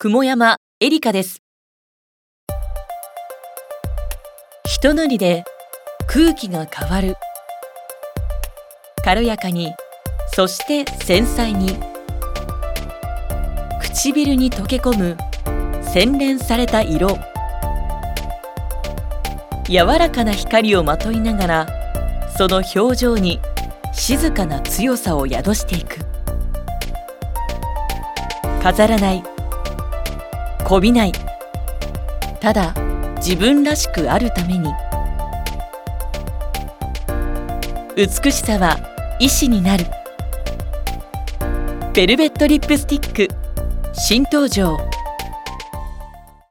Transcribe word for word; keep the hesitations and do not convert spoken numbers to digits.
雲山エリカです。ひと塗りで空気が変わる。軽やかに、そして繊細に。唇に溶け込む洗練された色。柔らかな光をまといながら、その表情に静かな強さを宿していく。飾らない、こびない、ただ自分らしくあるために。美しさは意志になる。ベルベットリップスティック新登場。